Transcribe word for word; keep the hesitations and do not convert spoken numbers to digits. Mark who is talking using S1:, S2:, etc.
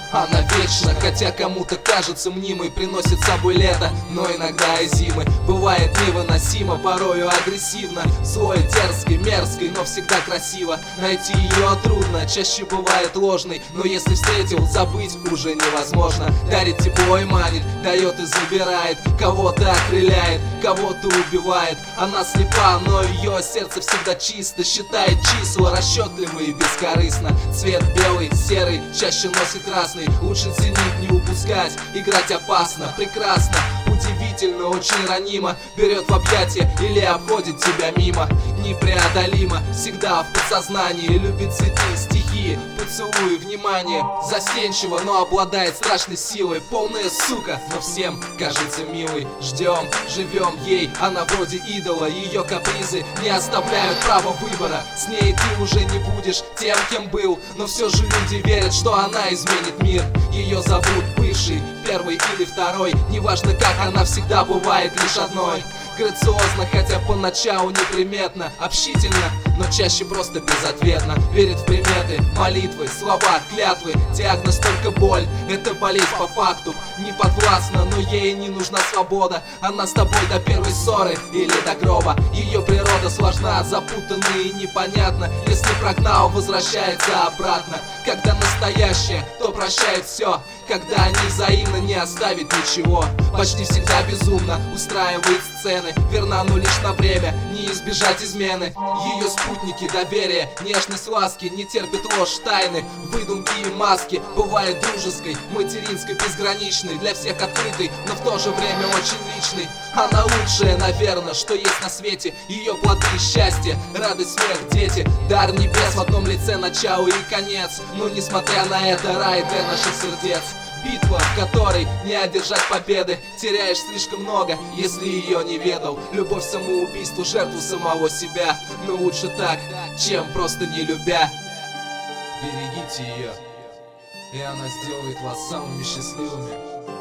S1: она вечна, хотя кому-то кажется мнимой, приносит с собой лето, но иногда и зимы. Бывает невыносимо, порою агрессивно, злой, дерзкой, мерзкой, но всегда красиво. Найти ее трудно, чаще бывает ложной, но если встретил, забыть уже невозможно. Дарит тепло и манит, дает и забирает, кого-то окрыляет, кого-то убивает. Она слепа, но ее сердце всегда чисто, считает числа расчетливо и бескорыстно. Цвет белый, серый, чаще носит красный, лучше ценить, не упускать, играть опасно, прекрасно, удивительно, очень ранимо, берет в объятия или обходит тебя мимо. Непреодолимо, всегда в подсознании, любит цветы, стихи, поцелуи, внимание. Застенчиво, но обладает страшной силой, полная сука, но всем кажется милой. Ждем, живем ей, она вроде идола, ее капризы не оставляют права выбора. С ней ты уже не будешь тем, кем был, но все же люди верят, что она изменит мир. Ее зовут бывший, первый или второй, неважно как, она всегда бывает лишь одной. Грациозно, хотя поначалу неприметно, общительно, но чаще просто безответно. Верит в приметы, молитвы, слова, клятвы. Диагноз только боль, это болезнь по факту. Не подвластна, но ей не нужна свобода. Она с тобой до первой ссоры или до гроба. Ее природа сложна, запутанна и непонятна. Если прогнал, возвращается обратно. Когда настоящее, то прощает все. Когда они взаимно, не оставит ничего. Почти всегда безумно устраивает сцены, верна, но лишь на время, не избежать измены. Ее спутники, доверие, нежность, ласки, не терпит ложь, тайны, выдумки и маски. Бывает дружеской, материнской, безграничной, для всех открытой, но в то же время очень личной. Она лучшая, наверное, что есть на свете. Ее плоды счастье, радость, смех, дети, дар небес в одном лице, начало и конец. Но несмотря на это, рай для наших сердец. Битва, в которой не одержать победы. Теряешь слишком много, если ее не ведал. Любовь, самоубийство, жертву самого себя. Но лучше так, чем просто не любя. Берегите ее, и она сделает вас самыми счастливыми.